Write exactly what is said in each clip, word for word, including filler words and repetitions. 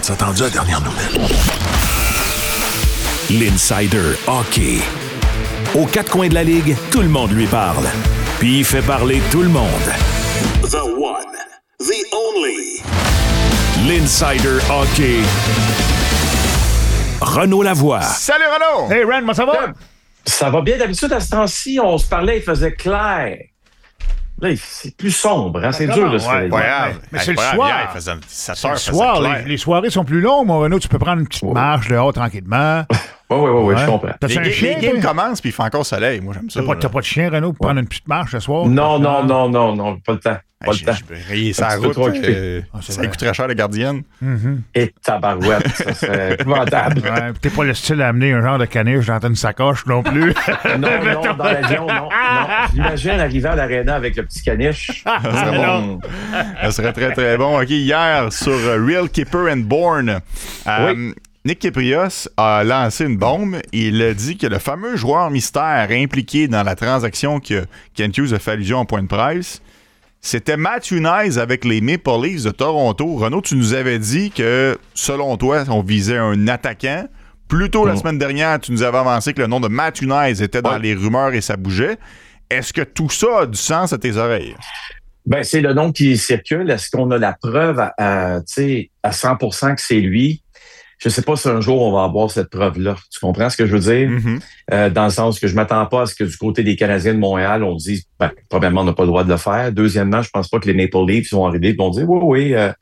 T'as attendu la dernière nouvelle. L'Insider Hockey. Aux quatre coins de la Ligue, tout le monde lui parle. Puis il fait parler tout le monde. The one, the only. L'Insider Hockey. Renaud Lavoie. Salut Renaud! Hey Ren, moi ça va? Ça va bien. D'habitude, à ce temps-ci, on se parlait, il faisait clair. Là, c'est plus sombre, hein? C'est Ah, dur de se ouais, faire. Ouais, Ouais, mais c'est le ouais, soir. hier, il faisait sept C'est heures, le faisait soir. clair. Les, les soirées sont plus longues, mon Renaud. Tu peux prendre une petite Ouais. marche dehors tranquillement. Oui, oui, oui, Ouais. je comprends. T'as-tu Les, un ga- chien, les games toi? commencent puis il fait encore soleil. Moi, j'aime ça. T'as pas, là. t'as pas de chien, Renaud, pour prendre une petite marche ce soir? Non, non, Ah. non, non, non, pas le temps. Pas Hey, le temps. je- je vais rayer sa Un petit peu route. trop occupé. euh, Ah, c'est ça vrai. coûterait cher, la gardienne. Et tabarouette, ça serait épouvantable. Ouais, pis t'es pas le style à amener un genre de caniche dans une sacoche non plus. Non, non, dans l'avion, non, non. Je l'imagine arriver à l'aréna avec le petit caniche. Ça serait non. bon. Ça serait très, très bon. OK, hier, sur euh, Real Keeper and Born, euh, Oui. Nick Kyprios a lancé une bombe. Il a dit que le fameux joueur mystère impliqué dans la transaction que Kent Hughes a fait allusion en point de presse, c'était Matthew Knies avec les Maple Leafs de Toronto. Renaud, tu nous avais dit que, selon toi, on visait un attaquant. Plus tôt, la Mm. semaine dernière, tu nous avais avancé que le nom de Matthew Knies était dans Ouais. les rumeurs et ça bougeait. Est-ce que tout ça a du sens à tes oreilles? Ben, c'est le nom qui circule. Est-ce qu'on a la preuve à, à, tu sais, à cent pour cent que c'est lui? Je sais pas si un jour on va avoir cette preuve-là. Tu comprends ce que je veux dire? Mhm. Euh, dans le sens que je m'attends pas à ce que du côté des Canadiens de Montréal, on dise, ben, premièrement, on n'a pas le droit de le faire. Deuxièmement, je pense pas que les Maple Leafs vont arriver et vont dire, oui, oui, euh,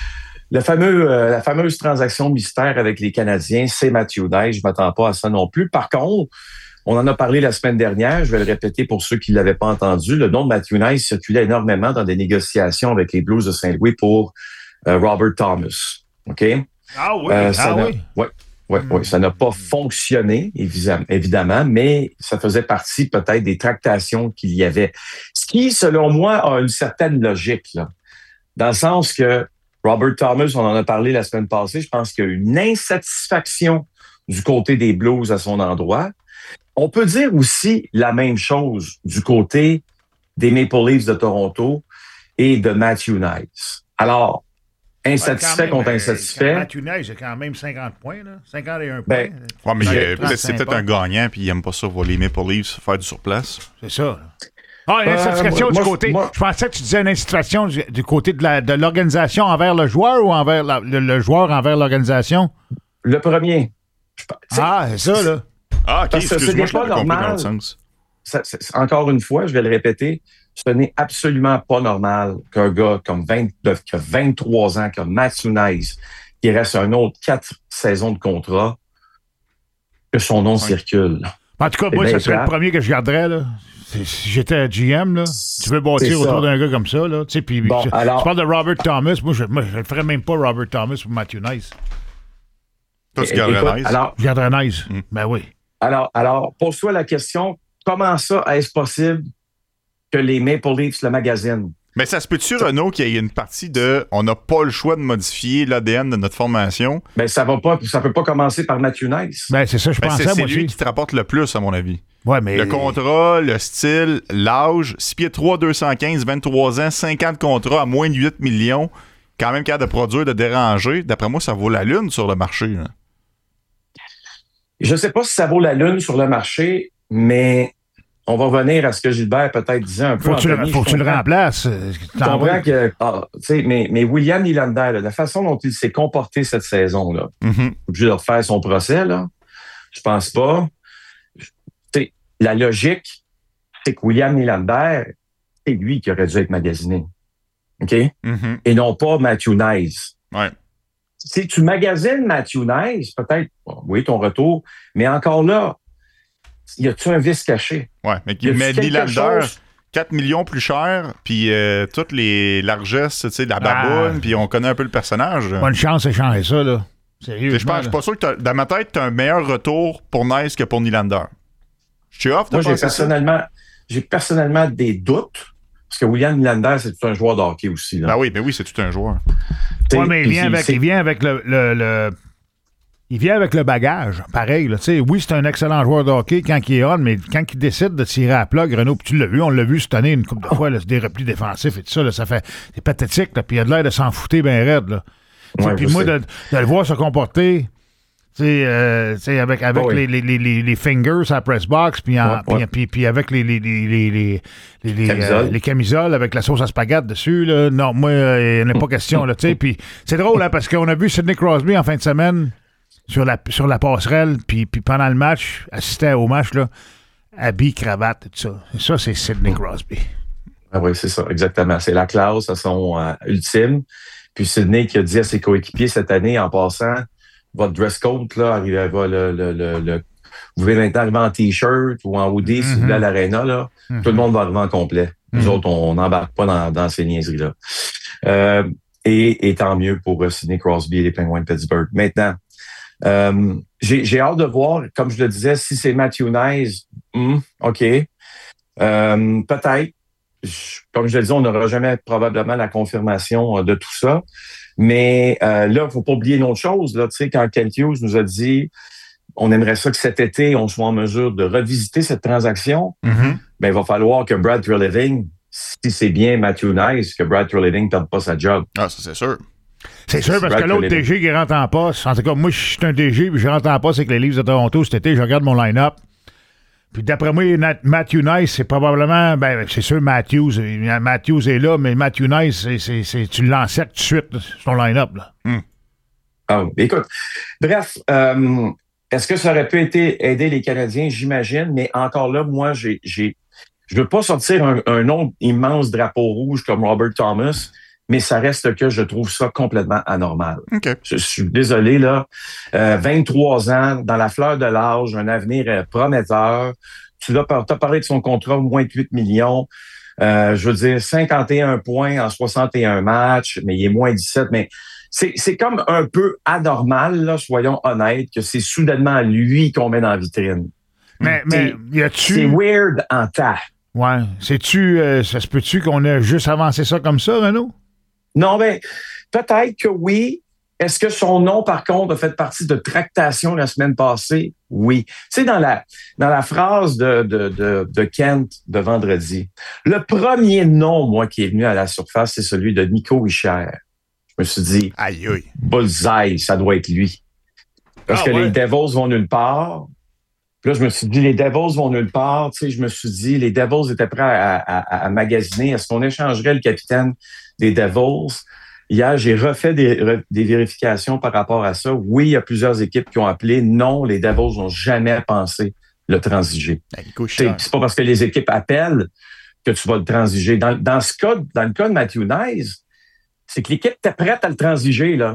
le fameux, euh, la fameuse transaction mystère avec les Canadiens, c'est Matthew Knies. Je m'attends pas à ça non plus. Par contre, on en a parlé la semaine dernière, je vais le répéter pour ceux qui ne l'avaient pas entendu. Le nom de Matthew Knies circulait énormément dans des négociations avec les Blues de Saint-Louis pour euh, Robert Thomas. OK? Ah oui, Euh, ah ça n'a- oui. ouais, ouais, Hmm. ouais, ça n'a pas fonctionné, évidemment, évidemment, mais ça faisait partie peut-être des tractations qu'il y avait. Ce qui, selon moi, a une certaine logique, là, dans le sens que Robert Thomas, on en a parlé la semaine passée, je pense qu'il y a une insatisfaction du côté des Blues à son endroit. On peut dire aussi la même chose du côté des Maple Leafs de Toronto et de Matthew Knies. Alors, insatisfait Ouais, quand contre même, insatisfait. euh, Matthew Knies, j'ai quand même cinquante points, là. cinquante et un Ben, points. Ouais, mais Ouais, euh, peut-être- c'est trente-cinq peut-être un gagnant, puis il aime pas ça voir les Maple Leafs faire du surplace. C'est ça. là. Ah, une Euh, insatisfaction moi- du côté. moi- Je pensais que tu disais une insatisfaction du, du côté de, la, de l'organisation envers le joueur ou envers la- le, le joueur envers l'organisation. Le premier. Je pense- tu sais, Ah, c'est ça, là. Ah, OK, Parce que ce excuse-moi, n'est je pas l'avais compris dans normal. l'autre sens. ça- c'est- encore une fois, je vais le répéter, ce n'est absolument pas normal qu'un gars comme vingt, de- qui a vingt-trois ans, comme Matthew Knies, qui reste un autre quatre saisons de contrat, que son nom Ouais. circule. En tout cas, C'est moi, bien ça serait plate. le premier que je garderais, là. C'est- Si j'étais G M, là, tu veux bâtir C'est autour ça. d'un gars comme ça, là. Tu sais, puis Bon, tu, alors- tu parles de Robert Thomas. Moi, je ne le ferais même pas Robert Thomas ou Matthew Knies. Toi, tu É- garderais écoute, Knies. alors, Je garderais Knies. Mm. Ben oui. alors, alors, pose-toi la question, comment ça est-ce possible que les Maple Leafs le magasinent? Mais ça se peut-tu, Renaud, qu'il y ait une partie de on n'a pas le choix de modifier l'A D N de notre formation? Ben, ça va pas, ça peut pas commencer par Matthew Knies. Ben, c'est ça, je Ben, pensais, c'est moi c'est lui aussi. qui te rapporte le plus, à mon avis. Ouais, mais... Le contrat, le style, l'âge, six pieds trois, deux cent quinze, vingt-trois ans, cinquante contrats à moins de huit millions, quand même capable de produire, de déranger. D'après moi, ça vaut la lune sur le marché. Là. Je sais pas si ça vaut la lune sur le marché, mais on va revenir à ce que Gilbert peut-être disait un peu. Faut que tu le, Anthony, faut que je tu le comprends- remplaces. euh, Je t'en comprends vas. que, ah, tu sais, mais, mais William Nylander, là, la façon dont il s'est comporté cette saison-là, Mhm. obligé de refaire son procès, là, je pense pas. Tu sais, la logique, c'est que William Nylander, c'est lui qui aurait dû être magasiné. OK? Mhm. Et non pas Matthew Knies. Ouais. Si tu magasines Matthew Knies, peut-être, bon, oui, ton retour, mais encore là, y a-tu un vice caché? Ouais, mais Y qui a-tu met quelque Nylander chose? quatre millions plus cher, puis euh, toutes les largesses, tu sais, de la baboune, Ah. puis on connaît un peu le personnage. Bonne chance de changer ça, là. Sérieux. Je pense- je suis pas sûr que t'as- dans ma tête, tu as un meilleur retour pour Nice que pour Nylander. Je suis off de Moi, j'ai penser ça? personnellement, j'ai personnellement des doutes, parce que William Nylander, c'est tout un joueur de hockey aussi. Là. Ben oui, ben oui, c'est tout un joueur. T'sais, Ouais, mais il puis vient, c'est- avec, c'est- il vient avec le, le, le- il vient avec le bagage, pareil. Là, tu sais, oui, c'est un excellent joueur de hockey quand il est on, mais quand il décide de tirer à la plug, Renaud, puis tu l'as vu, on l'a vu cette année une couple de fois, là, des replis défensifs et tout ça, là, ça fait c'est pathétique, là, puis il a de l'air de s'en fouter bien raide. Là. Ouais, puis moi, de, de le voir se comporter... Tu sais, euh, avec, avec oh oui. les, les, les, les fingers à la press box, puis ouais, ouais. puis, puis avec les, les, les, les, les, les, camisoles. Euh, les camisoles avec la sauce à spaghette dessus. Là. Non, moi, il euh, n'y en a pas question. Là, puis c'est drôle, hein, parce qu'on a vu Sidney Crosby en fin de semaine sur la, sur la passerelle, puis, puis pendant le match, assistait au match, là, habillé, cravate, tout ça. Et ça, c'est Sidney Crosby. Ah oui, c'est ça, exactement. C'est la classe à son euh, ultime. Puis Sidney qui a dit à ses coéquipiers cette année, en passant, votre dress code, là, arrive, va le, le, le, le, vous pouvez maintenant arriver en T-shirt ou en hoodie mm-hmm. si vous voulez à l'aréna, là. Mm-hmm. Tout le monde va arriver en complet. Mm-hmm. Nous autres, on n'embarque pas dans, dans ces niaiseries-là. Euh, et, et tant mieux pour uh, Sidney Crosby et les Penguins de Pittsburgh. Maintenant, euh, j'ai, j'ai hâte de voir, comme je le disais, si c'est Matthew Knies, hmm, OK. Euh, peut-être. Je, comme je le disais, on n'aura jamais probablement la confirmation uh, de tout ça. Mais euh, là, il ne faut pas oublier une autre chose. Là, tu sais, quand Kent Hughes nous a dit on aimerait ça que cet été, on soit en mesure de revisiter cette transaction, mm-hmm. ben, il va falloir que Brad Treliving, si c'est bien Matthew Knies, que Brad Treliving ne perde pas sa job. Ah, ça, c'est sûr. C'est sûr, parce Brad que l'autre Treliving. D G qui rentre en poste, en tout cas, moi, je suis un D G, puis je rentre en poste avec les Leafs de Toronto cet été, je regarde mon line-up. Puis d'après moi, Matthew Knies, c'est probablement... Ben, c'est sûr, Matthews, Matthews est là, mais Matthew Knies, c'est, c'est, c'est, tu l'encercles tout de suite, là, sur ton line-up. Là. Mm. Ah, écoute, bref, euh, est-ce que ça aurait pu aider, aider les Canadiens? J'imagine, mais encore là, moi, j'ai... j'ai je veux pas sortir un, un autre immense drapeau rouge comme Robert Thomas, mais ça reste que je trouve ça complètement anormal. Okay. Je suis désolé, là. Euh, vingt-trois ans, dans la fleur de l'âge, un avenir euh, prometteur. Tu as parlé de son contrat, moins de huit millions. Euh, je veux dire, cinquante et un points en soixante et un matchs, mais il est moins dix-sept. Mais c'est, c'est comme un peu anormal, là, soyons honnêtes, que c'est soudainement lui qu'on met dans la vitrine. Mais, mais y a-tu... C'est weird en tas. Ouais. Sais-tu, euh, ça se peut-tu qu'on ait juste avancé ça comme ça, Renaud? Non, mais peut-être que oui. Est-ce que son nom, par contre, a fait partie de tractation la semaine passée? Oui. Tu sais, dans la, dans la phrase de, de, de, de Kent de vendredi, le premier nom, moi, qui est venu à la surface, c'est celui de Nico Hischier. Je me suis dit, aïe, aïe. Bullseye, ça doit être lui. Parce ah, que ouais. les Devils vont nulle part. Puis là, je me suis dit, les Devils vont nulle part. Tu sais, je me suis dit, les Devils étaient prêts à, à, à magasiner. Est-ce qu'on échangerait le capitaine des Devils? Hier, j'ai refait des, des vérifications par rapport à ça. Oui, il y a plusieurs équipes qui ont appelé. Non, les Devils n'ont jamais pensé le transiger. C'est, c'est pas parce que les équipes appellent que tu vas le transiger. Dans, dans ce cas, dans le cas de Matthew Knies, c'est que l'équipe était prête à le transiger, là.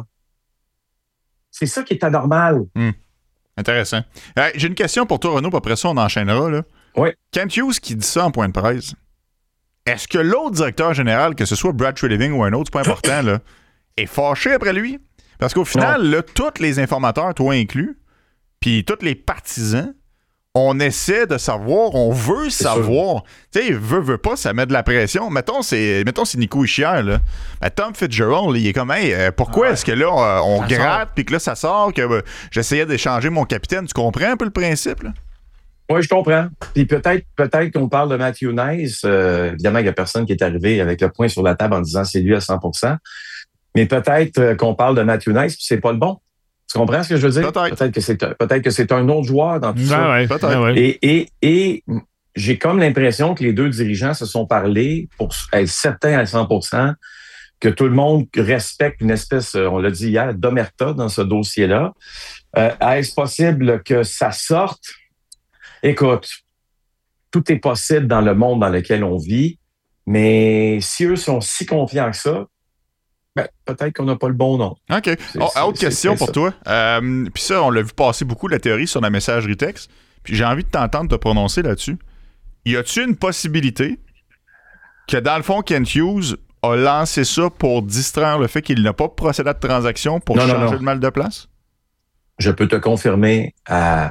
C'est ça qui est anormal. Mm. Intéressant. Euh, j'ai une question pour toi, Renaud, puis après ça, on enchaînera. Là. Oui. Kent Hughes qui dit ça en point de presse, est-ce que l'autre directeur général, que ce soit Brad Treliving ou un autre, c'est pas important, là, est fâché après lui? Parce qu'au final, là, tous les informateurs, toi inclus, puis tous les partisans, on essaie de savoir, on veut c'est savoir. Tu sais, veut, veut pas, ça met de la pression. Mettons, c'est, mettons, c'est Nico Hischier, là. Ben, Tom Fitzgerald, là, il est comme, hey, euh, pourquoi ouais. est-ce que là, euh, on ça gratte, puis que là, ça sort, que euh, j'essayais d'échanger mon capitaine. Tu comprends un peu le principe, là? Oui, je comprends. Puis peut-être, peut-être qu'on parle de Matthew Knies. Euh, évidemment, il n'y a personne qui est arrivé avec le poing sur la table en disant c'est lui à cent pour cent. Mais peut-être euh, qu'on parle de Matthew Knies, puis c'est pas le bon. Tu comprends ce que je veux dire? Peut-être, peut-être que c'est peut-être que c'est un autre joueur dans tout ben ça. Ouais, peut-être. Ouais. Et, et, et j'ai comme l'impression que les deux dirigeants se sont parlé pour être certains à cent pour cent que tout le monde respecte une espèce, on l'a dit hier, d'omerta dans ce dossier-là. Euh, est-ce possible que ça sorte? Écoute, tout est possible dans le monde dans lequel on vit, mais si eux sont si confiants que ça, ben, peut-être qu'on n'a pas le bon nom. OK. C'est, oh, c'est, autre c'est, question c'est pour ça. Toi. Euh, puis ça, on l'a vu passer beaucoup, la théorie sur la messagerie texte. Puis j'ai envie de t'entendre te prononcer là-dessus. Y a-t-il une possibilité que, dans le fond, Kent Hughes a lancé ça pour distraire le fait qu'il n'a pas procédé de transaction pour non, changer non, non. le mal de place? Je peux te confirmer à...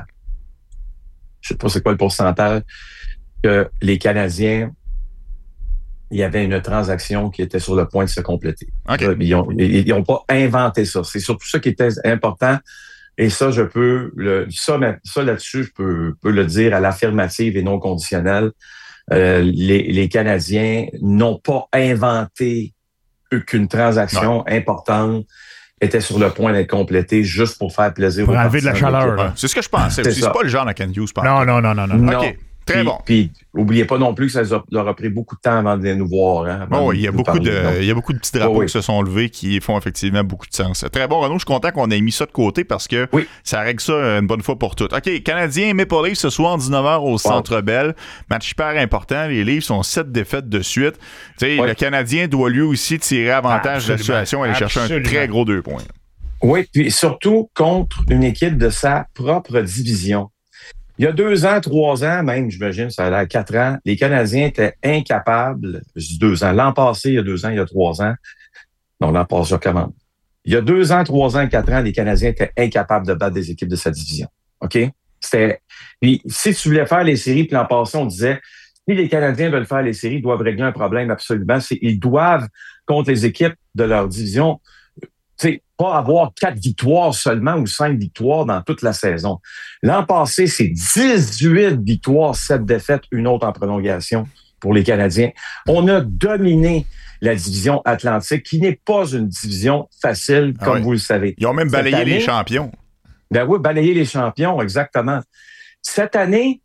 Je sais pas c'est quoi le pourcentage, que les Canadiens... il y avait une transaction qui était sur le point de se compléter. Okay. Ils n'ont pas inventé ça. C'est surtout ça qui était important. Et ça, je peux le, ça, ça là-dessus, je peux, peux le dire à l'affirmative et non conditionnelle. Euh, les, les Canadiens n'ont pas inventé qu'une transaction ouais. importante. était sur le point d'être complété juste pour faire plaisir pour aux enlever de la chaleur. Là. C'est ce que je pensais. C'est, c'est pas le genre de Kent Hughes. Non, non, non, non, non. non. OK. Très puis, bon. Puis, oubliez pas non plus que ça leur a pris beaucoup de temps avant de nous voir. Hein, oh, il, y a beaucoup parler, de, il y a beaucoup de petits drapeaux oh, oui. qui se sont levés qui font effectivement beaucoup de sens. Très bon, Renaud. Je suis content qu'on ait mis ça de côté parce que oui. ça règle ça une bonne fois pour toutes. OK, Canadiens Maple Leafs ce soir, dix-neuf heures au Centre Bell. Match hyper important. Les Leafs ont sept défaites de suite. Oui. Le Canadien doit lui aussi tirer avantage Absolument. de la situation et aller chercher Absolument. un très gros deux points. Oui, puis surtout contre une équipe de sa propre division. Il y a deux ans, trois ans, même, j'imagine, ça a l'air quatre ans, les Canadiens étaient incapables, je dis deux ans, l'an passé, il y a deux ans, il y a trois ans, non, l'an passé, je recommande. Il y a deux ans, trois ans, quatre ans, les Canadiens étaient incapables de battre des équipes de sa division. OK? C'était. Puis, si tu voulais faire les séries, puis l'an passé, on disait, si les Canadiens veulent faire les séries, ils doivent régler un problème absolument. C'est, ils doivent, contre les équipes de leur division, tu sais, pas avoir quatre victoires seulement ou cinq victoires dans toute la saison. L'an passé, c'est dix-huit victoires, sept défaites, une autre en prolongation pour les Canadiens. On a dominé la division Atlantique, qui n'est pas une division facile, comme ah oui. vous le savez. Ils ont même balayé année, les champions. Ben oui, balayé les champions, exactement. Cette année,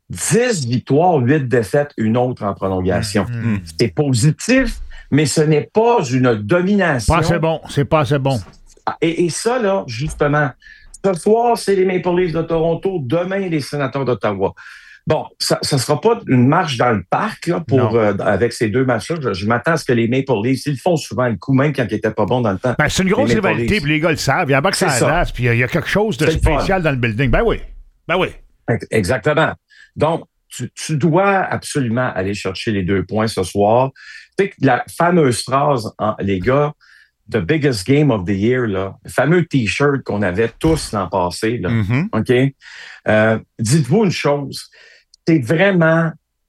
dix victoires, huit défaites, une autre en prolongation. Mmh. C'est positif, mais ce n'est pas une domination. Pas assez bon, c'est pas assez bon. Et, et ça, là, justement, ce soir, c'est les Maple Leafs de Toronto, demain, les Sénateurs d'Ottawa. Bon, ça ne sera pas une marche dans le parc là, pour euh, avec ces deux matchs-là. Je, je m'attends à ce que les Maple Leafs, ils font souvent le coup, même quand ils n'étaient pas bons dans le temps. Ben, c'est une grosse rivalité, puis les gars le savent. Il y a un bac ça glace, puis il y a quelque chose de c'est spécial dans le building. Ben oui, ben oui. Exactement. Donc, tu, tu dois absolument aller chercher les deux points ce soir. Tu sais, la fameuse phrase, hein, les gars, The biggest game of the year, là, le fameux T-shirt qu'on avait tous l'an passé, là, mm-hmm. OK? Euh, dites-vous une chose, c'est vraiment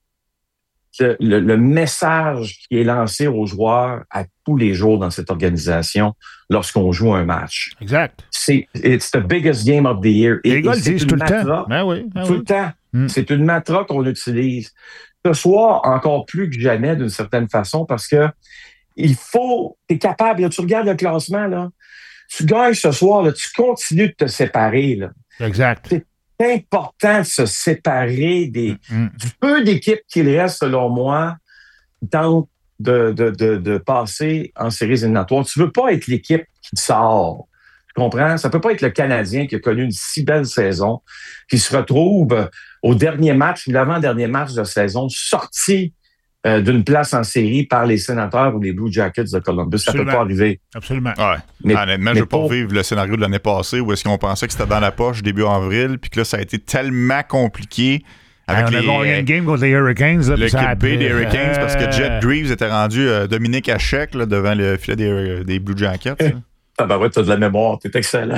le, le, le message qui est lancé aux joueurs à tous les jours dans cette organisation lorsqu'on joue un match. Exact. C'est it's the biggest game of the year. Et, les gars le disent tout le temps. Ben oui, ben tout oui. le temps. Mm. C'est une mantra qu'on utilise. Ce soir, encore plus que jamais, d'une certaine façon, parce que il faut, tu es capable, là, tu regardes le classement, là, tu gagnes ce soir, là, tu continues de te séparer. Là. Exact. C'est important de se séparer des, mm-hmm. du peu d'équipes qu'il reste, selon moi, dans de, de, de, de passer en séries éliminatoires. Tu veux pas être l'équipe qui sort. Tu comprends? Ça peut pas être le Canadien qui a connu une si belle saison, qui se retrouve au dernier match, l'avant-dernier match de saison, sorti Euh, d'une place en série par les Sénateurs ou les Blue Jackets de Columbus. Ça ne peut pas arriver. Absolument. Ouais. Mais, Honnêtement, je ne veux pas vivre le scénario de l'année passée où est-ce qu'on pensait que c'était dans la poche début avril, puis que là, ça a été tellement compliqué. Avec hey, on les, a gagné une game contre les Hurricanes. Là, l'équipe B des Hurricanes, euh... parce que Jet Greaves était rendu euh, Dominique Hachek là, devant le filet des, euh, des Blue Jackets. Ah ben ouais, t'as de la mémoire, t'es excellent.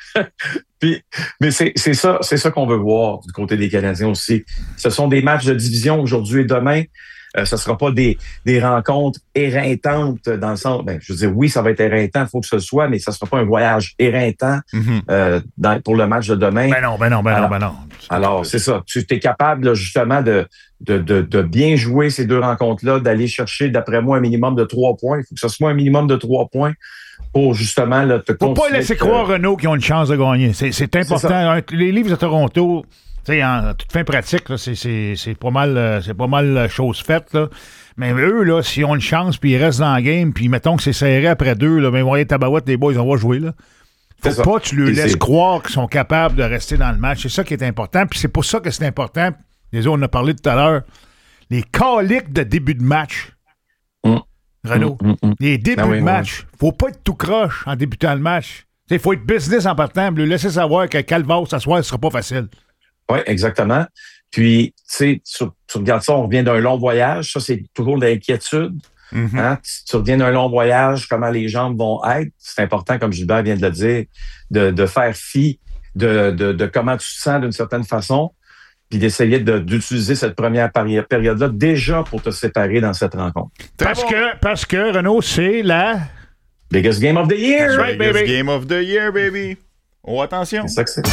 Puis, mais c'est, c'est ça, c'est ça qu'on veut voir du côté des Canadiens aussi. Ce sont des matchs de division aujourd'hui et demain. Euh, ce ne sera pas des, des rencontres éreintantes dans le sens... Ben, je veux dire, oui, ça va être éreintant, il faut que ce soit, mais ça ne sera pas un voyage éreintant mm-hmm. euh, dans, pour le match de demain. Ben non, ben non, ben alors, non, ben non. Alors, c'est ça. Tu es capable, là, justement, de, de, de, de bien jouer ces deux rencontres-là, d'aller chercher, d'après moi, un minimum de trois points. Il faut que ce soit un minimum de trois points pour, justement, là, te Faut pas laisser que... croire, Renaud, qu'ils ont une chance de gagner. C'est, c'est important. C'est les Leafs de Toronto... Tu sais, en toute fin pratique, là, c'est, c'est, c'est pas mal, euh, c'est pas mal chose faite, là. Mais eux, là, s'ils ont une chance, puis ils restent dans le game, puis mettons que c'est serré après deux, là, mais voyez, tabarouette, les boys, on va jouer, là. Faut pas que tu leur laisses croire qu'ils sont capables de rester dans le match. C'est ça qui est important, puis c'est pour ça que c'est important. Les autres, on en a parlé tout à l'heure. Les caliques de début de match. Mm. Renaud, mm, mm, mm. les débuts ah oui, de match. Oui. Faut pas être tout croche en débutant le match. Il faut être business en partant, lui laisser savoir que Calvas, ce soir, ce sera pas facile. Oui, exactement. Puis, tu sais, tu, tu regardes ça, on revient d'un long voyage. Ça, c'est toujours de l'inquiétude. Mm-hmm. Hein? Tu, tu reviens d'un long voyage, comment les jambes vont être. C'est important, comme Gilbert vient de le dire, de, de faire fi de, de, de comment tu te sens d'une certaine façon, puis d'essayer de, d'utiliser cette première période-là déjà pour te séparer dans cette rencontre. Parce bon. que, parce que Renaud, c'est la... Biggest game of the year! That's right, biggest baby. Game of the year, baby! Oh, attention! C'est ça que c'est.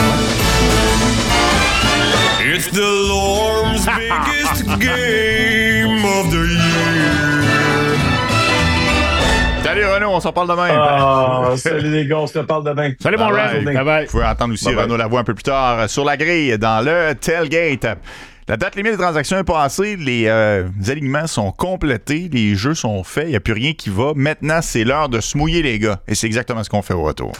It's the Lord's biggest game of the year. Salut, Renaud! Renaud, on s'en parle demain. Ah, salut les gars, on se reparle demain. Salut mon Red. Bye bye. Vous pouvez entendre aussi Renaud Lavoie un peu plus tard sur la grille dans le tailgate. La date limite des transactions est passée, les, euh, les alignements sont complétés, les jeux sont faits, il n'y a plus rien qui va. Maintenant, c'est l'heure de se mouiller, les gars. Et c'est exactement ce qu'on fait au retour.